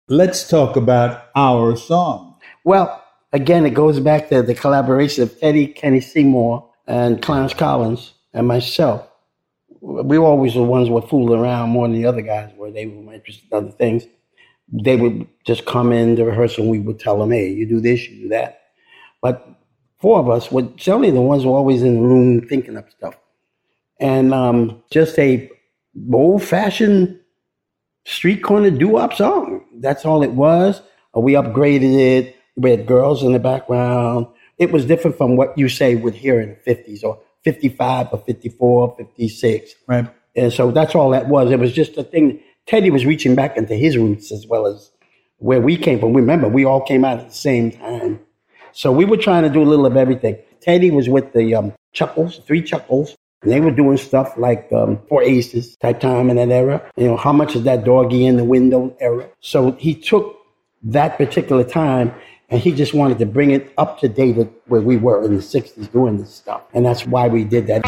Let's talk about our song. Well, again, it goes back to the collaboration of Teddy, Kenny Seymour, and Clarence Collins and myself. We always the ones who were fooling around more than the other guys were. They were more interested in other things. They would just come in to rehearsal and we would tell them, hey, you do this, you do that. But four of us were certainly the ones who were always in the room thinking up stuff. And just a old-fashioned street corner doo-wop song. That's all it was. We upgraded it. We had girls in the background. It was different from what you say would hear in the 50s or 55 or 54, 56. Right. And so that's all that was. It was just a thing. Teddy was reaching back into his roots as well as where we came from. Remember, we all came out at the same time. So we were trying to do a little of everything. Teddy was with the Chuckles, Three Chuckles. And they were doing stuff like Four Aces type time in that era. You know, how much is that doggy in the window era? So he took that particular time and he just wanted to bring it up to date with where we were in the 60s doing this stuff. And that's why we did that.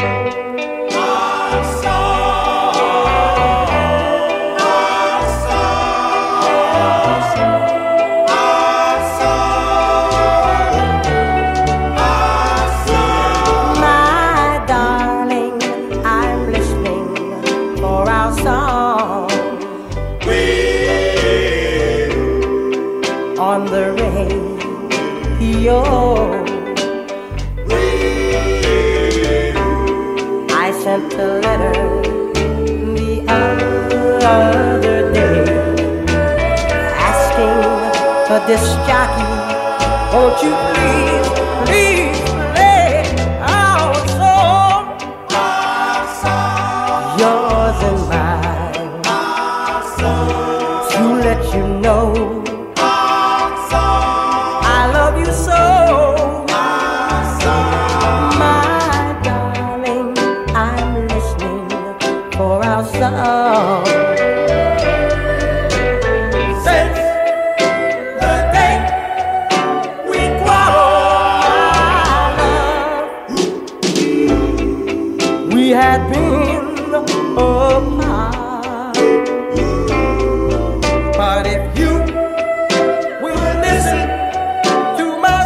On the radio, I sent a letter the other day asking the disc jockey, won't you please play our song, yours and mine, to let you know song. Since the day we quarreled, we had been apart. But if you will listen to my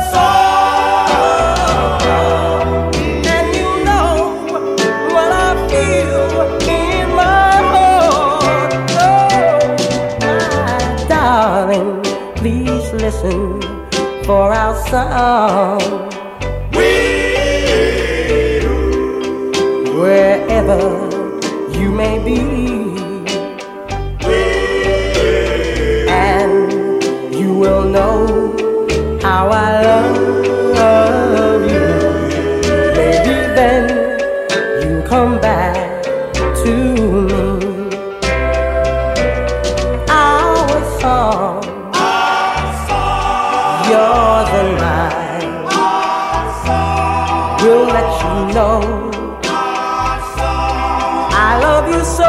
song, then you know what I feel in my please listen for our song. Wherever you may be, and you will know how I love you. Maybe then you come back to me. Our song, yours and mine, will let you know I love you so,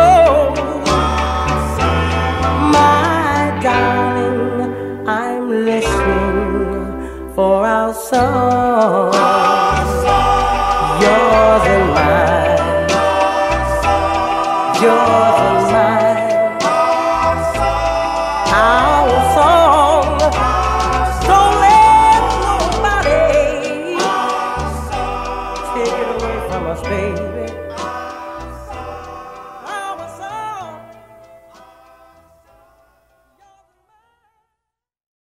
my darling. I'm listening for our song.